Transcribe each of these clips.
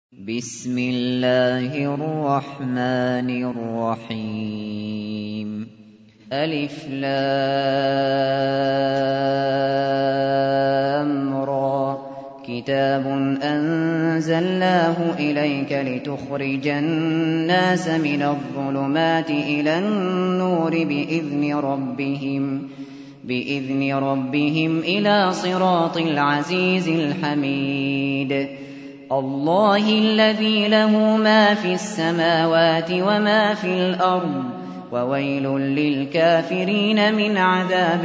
بسم الله الرحمن الرحيم ألف لام را كتاب أنزلناه إليك لتخرج الناس من الظلمات إلى النور بإذن ربهم إلى صراط العزيز الحميد الله الذي له ما في السماوات وما في الأرض وويل للكافرين من عذاب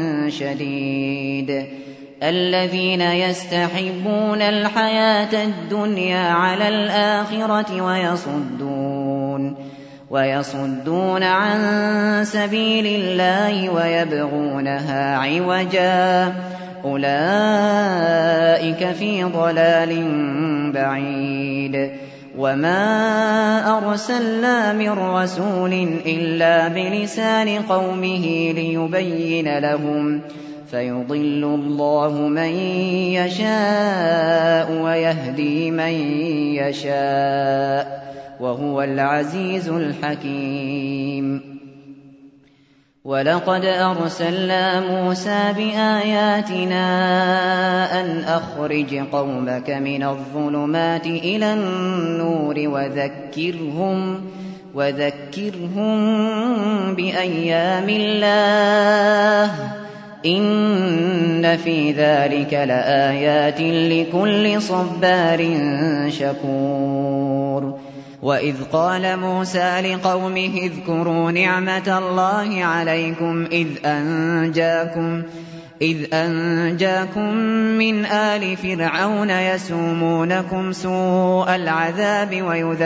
شديد الذين يستحبون الحياة الدنيا على الآخرة ويصدون عن سبيل الله ويبغونها عوجا أولئك في ضلال بعيد وما أرسلنا من رسول إلا بلسان قومه ليبين لهم فيضل الله من يشاء ويهدي من يشاء وهو العزيز الحكيم ولقد أرسلنا موسى بآياتنا أن أخرج قومك من الظلمات إلى النور وذكرهم بأيام الله إن في ذلك لآيات لكل صبار شكور وإذ قال موسى لقومه اذكروا نعمة الله عليكم إذ أنجاكم من آل فرعون يسومونكم سوء العذاب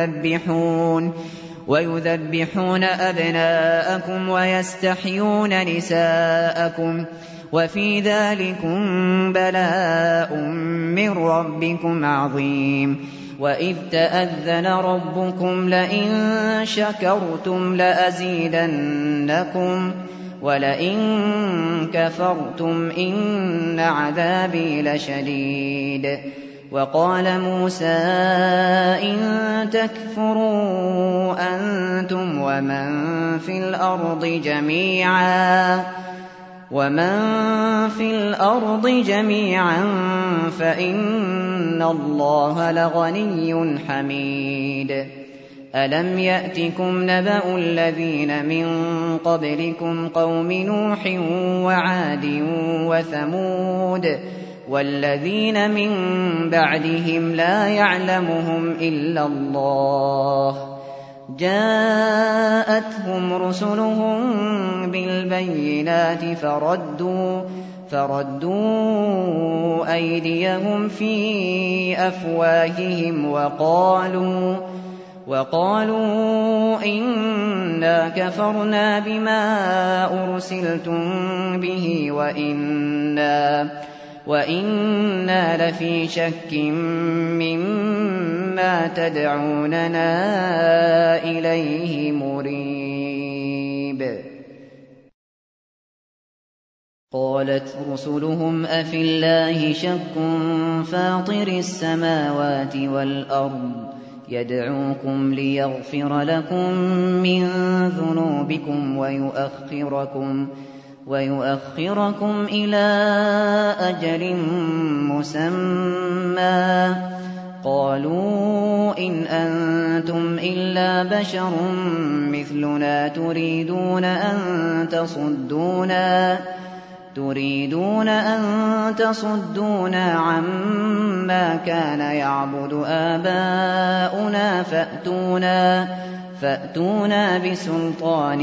ويذبحون أبناءكم ويستحيون نساءكم وفي ذلكم بلاء من ربكم عظيم وإذ تأذن ربكم لئن شكرتم لأزيدنكم ولئن كفرتم إن عذابي لشديد وقال موسى إن تكفروا أنتم ومن في الأرض جميعا فإن الله لغني حميد ألم يأتكم نبأ الذين من قبلكم قوم نوح وعاد وثمود والذين من بعدهم لا يعلمهم إلا الله جاءتهم رسلهم بالبينات فردوا أيديهم في أفواههم وقالوا إنا كفرنا بما أرسلتم به وإنا لفي شك مما تدعوننا إليه مريب قالت رسلهم أفي الله شك فاطر السماوات والأرض يدعوكم ليغفر لكم من ذنوبكم ويؤخركم إلى أجل مسمى قالوا إن أنتم إلا بشر مثلنا تريدون أن تصدونا عما كان يعبد آباؤنا فأتونا بسلطان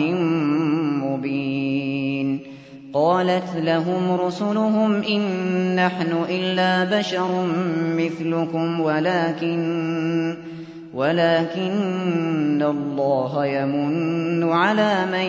مبين قالت لهم رسلهم إن نحن إلا بشر مثلكم ولكن الله يمن على من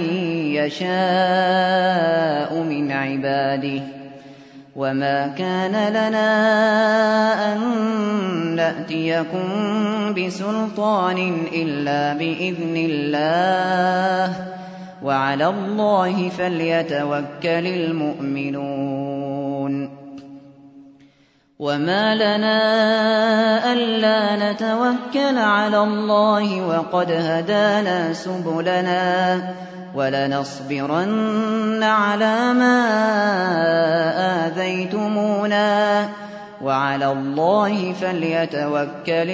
يشاء من عباده وما كان لنا أن نأتيكم بسلطان إلا بإذن الله وعلى الله فليتوكل المؤمنون وما لنا ألا نتوكل على الله وقد هدانا سبلنا ولنصبرن على ما آذيتمونا وعلى الله فليتوكل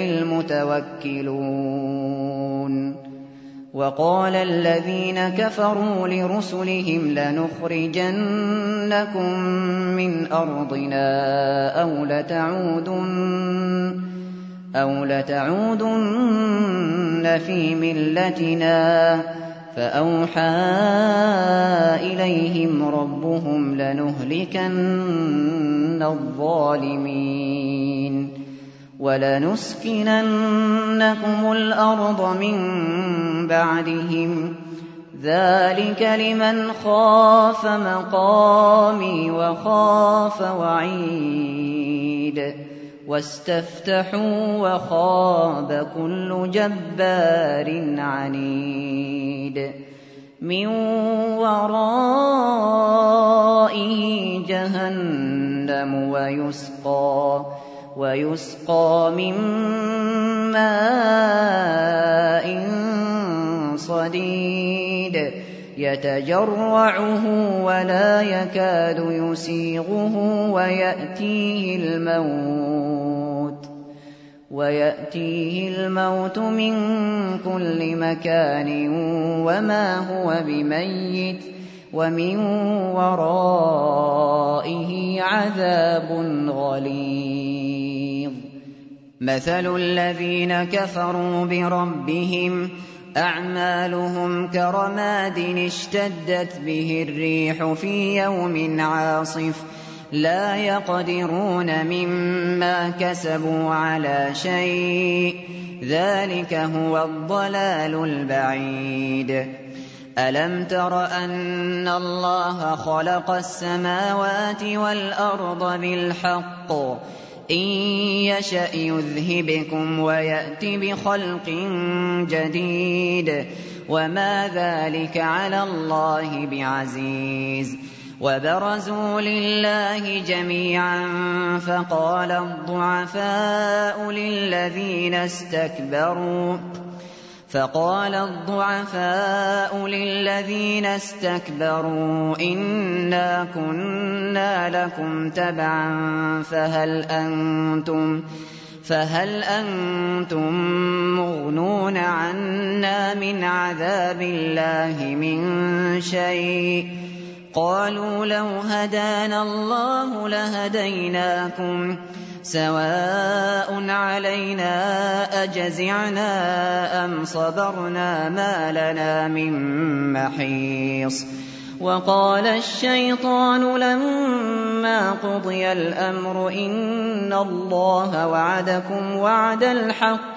المتوكلون. وقال الذين كفروا لرسلهم لنخرجنكم من أرضنا أو لتعودن في ملتنا فأوحى إليهم ربهم لنهلكن الظالمين ولنسكننكم الأرض من بعدهم ذلك لمن خاف مقامي وخاف وعيد واستفتحوا وخاب كل جبار عنيد من ورائه جهنم ويسقى من ماء صديد يتجرعه ولا يكاد يسيغه ويأتيه الموت من كل مكان وما هو بميت ومن ورائه عذاب غليظ. مثل الذين كفروا بربهم أعمالهم كرماد اشتدت به الريح في يوم عاصف لا يقدرون مما كسبوا على شيء ذلك هو الضلال البعيد. ألم تر أن الله خلق السماوات والأرض بالحق إن يشأ يذهبكم ويأت بخلق جديد وما ذلك على الله بعزيز. وبرزوا لله جميعا فقال الضعفاء للذين استكبروا إنا كنا لكم تبعا فهل أنتم مغنون عنا من عذاب الله من شيء قالوا لو هدانا الله لهديناكم سواء علينا أجزعنا أم صبرنا ما لنا من محيص. وقال الشيطان لما قضي الأمر إن الله وعدكم وعد الحق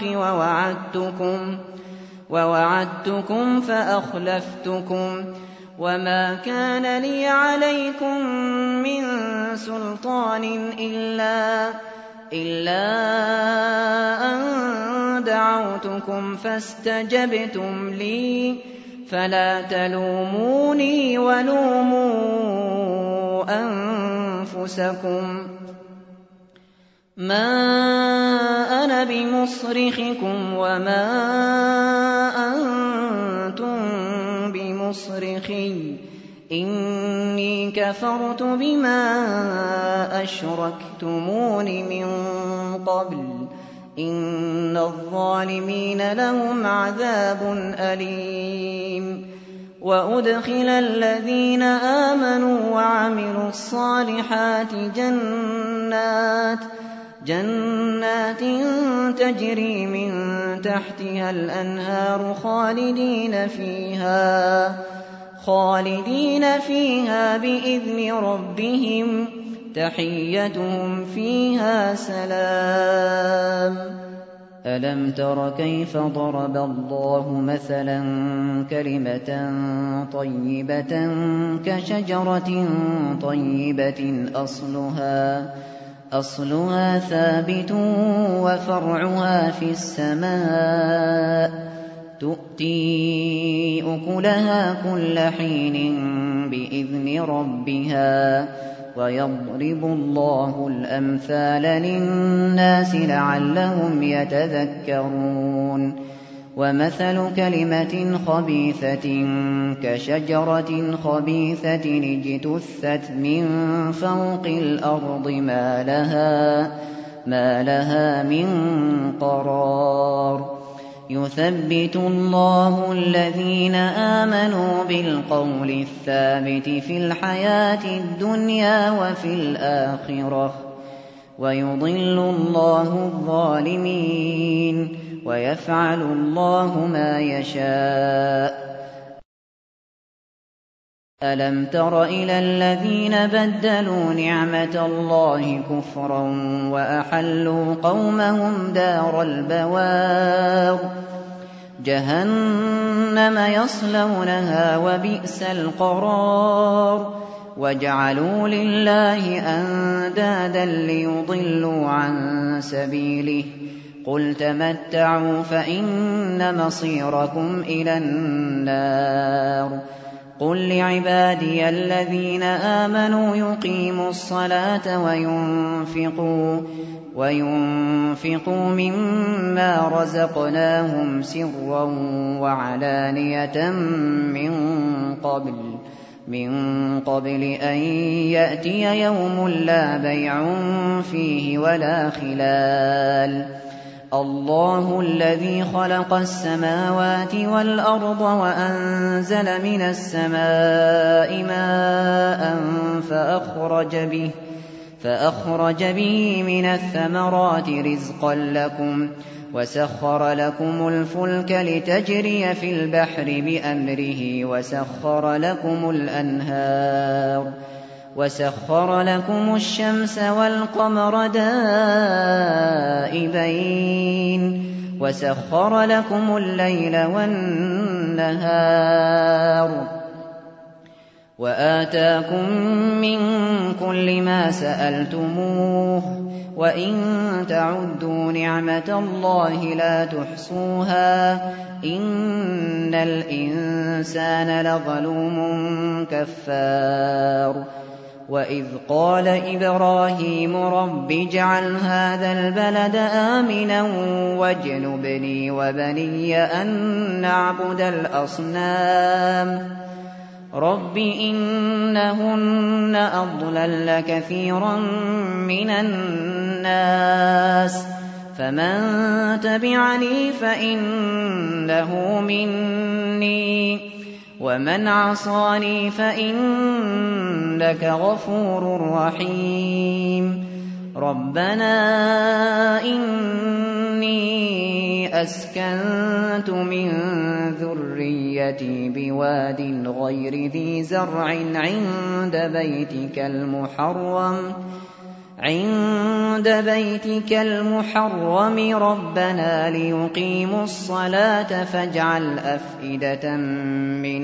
ووعدتكم فأخلفتكم وما كان لي عليكم من سلطان إلا أن دعوتكم فاستجبتم لي فلا تلوموني ولوموا أنفسكم ما أنا بمصرخكم وما أنتم بمصرخي إني كفرت بما أشركتمون من قبل إن الظالمين لهم عذاب أليم. وأدخل الذين آمنوا وعملوا الصالحات جنات تجري من تحتها الأنهار خالدين فيها بإذن ربهم تحيتهم فيها سلام. ألم تر كيف ضرب الله مثلا كلمة طيبة كشجرة طيبة أصلها ثابت وفرعها في السماء تؤتي أكلها كل حين بإذن ربها ويضرب الله الأمثال للناس لعلهم يتذكرون ومثل كلمة خبيثة كشجرة خبيثة اجتثت من فوق الأرض ما لها من قرار يثبت الله الذين آمنوا بالقول الثابت في الحياة الدنيا وفي الآخرة ويضل الله الظالمين ويفعل الله ما يشاء ألم تر إلى الذين بدلوا نعمة الله كفرا وأحلوا قومهم دار البوار جهنم يصلونها وبئس القرار وجعلوا لله أندادا ليضلوا عن سبيله قل تمتعوا فإن مصيركم إلى النار قل لعبادي الذين آمنوا يقيموا الصلاة وينفقوا مما رزقناهم سرا وعلانية من قبل أن يأتي يوم لا بيع فيه ولا خلال الله الذي خلق السماوات والأرض وأنزل من السماء ماء فأخرج به من الثمرات رزقا لكم وسخر لكم الفلك لتجري في البحر بأمره وسخر لكم الأنهار وسخر لكم الشمس والقمر دائبين وسخر لكم الليل والنهار وآتاكم من كل ما سألتموه وإن تعدوا نعمة الله لا تحصوها إن الإنسان لظلوم كفار وإذ قال إبراهيم رب اجعل هذا البلد آمنا واجنبني وبني أن نعبد الأصنام رب إنهن أضللن كثيرا من الناس فمن تبعني فإنه مني ومن عصاني فإنك غفور رحيم ربنا إني أسكنت من ذريتي بواد غير ذي زرع عند بيتك المحرم ربنا ليقيموا الصلاة فاجعل أفئدة من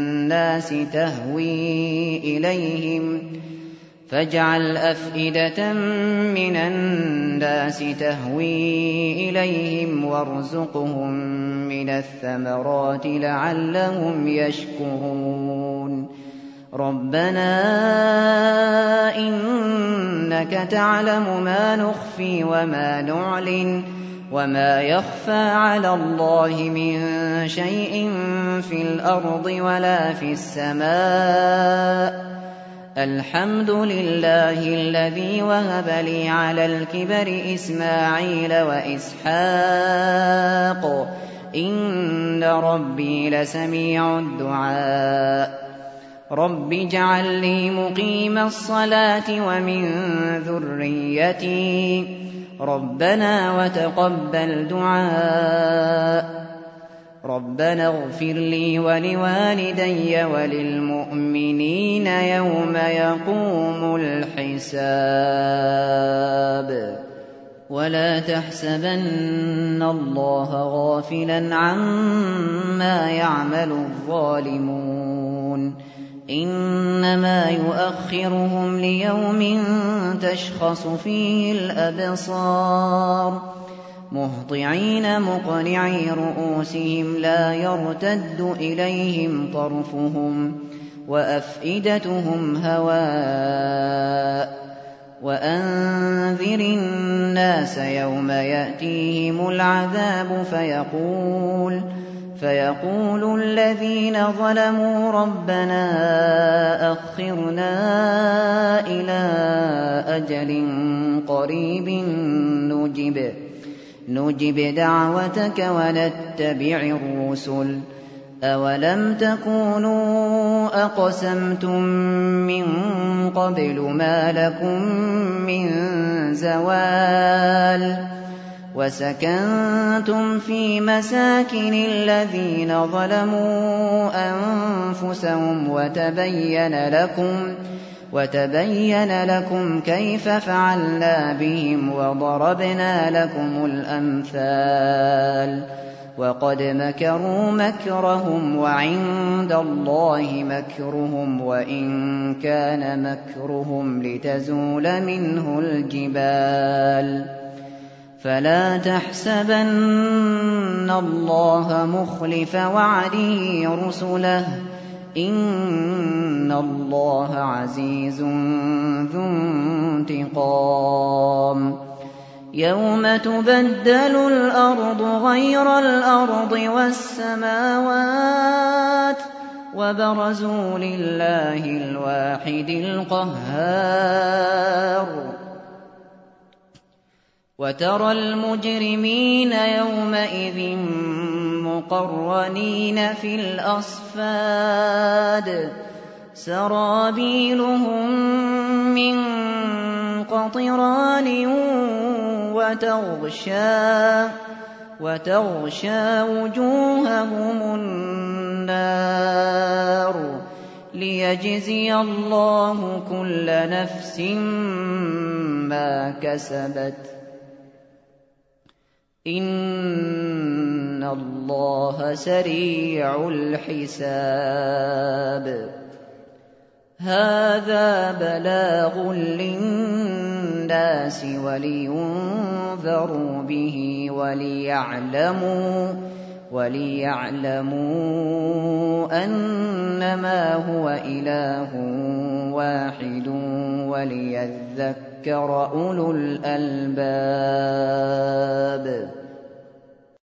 الناس تهوي إليهم وارزقهم من الثمرات لعلهم يشكرون ربنا إنك تعلم ما نخفي وما نعلن وما يخفى على الله من شيء في الأرض ولا في السماء الحمد لله الذي وهب لي على الكبر إسماعيل وإسحاق إن ربي لسميع الدعاء رب اجعل لي مقيم الصلاة ومن ذريتي ربنا وتقبل دعاء ربنا اغفر لي ولوالدي وللمؤمنين يوم يقوم الحساب ولا تحسبن الله غافلا عما يعمل الظالمون إنما يؤخرهم ليوم تشخص فيه الأبصار مهطعين مقنعي رؤوسهم لا يرتد إليهم طرفهم وأفئدتهم هواء وأنذر الناس يوم يأتيهم العذاب فيقول الذين ظلموا ربنا أخرنا إلى أجل قريب نجب دعوتك ونتبع الرسل أولم تكونوا أقسمتم من قبل ما لكم من زوال وسكنتم في مساكن الذين ظلموا أنفسهم وتبين لكم كيف فعلنا بهم وضربنا لكم الأمثال وقد مكروا مكرهم وعند الله مكرهم وإن كان مكرهم لتزول منه الجبال فلا تحسبن الله مخلف وعده رسله إن الله عزيز ذو انتقام يوم تبدل الأرض غير الأرض والسماوات وبرزوا لله الواحد القهار وترى المجرمين يومئذ مقرنين في الأصفاد سرابيلهم من قطران وتغشى وجوههم النار ليجزي الله كل نفس ما كسبت إن الله سريع الحساب هذا بلاغ للناس ولينذروا به وليعلموا أنما هو إله واحد وليذكر أولو الألباب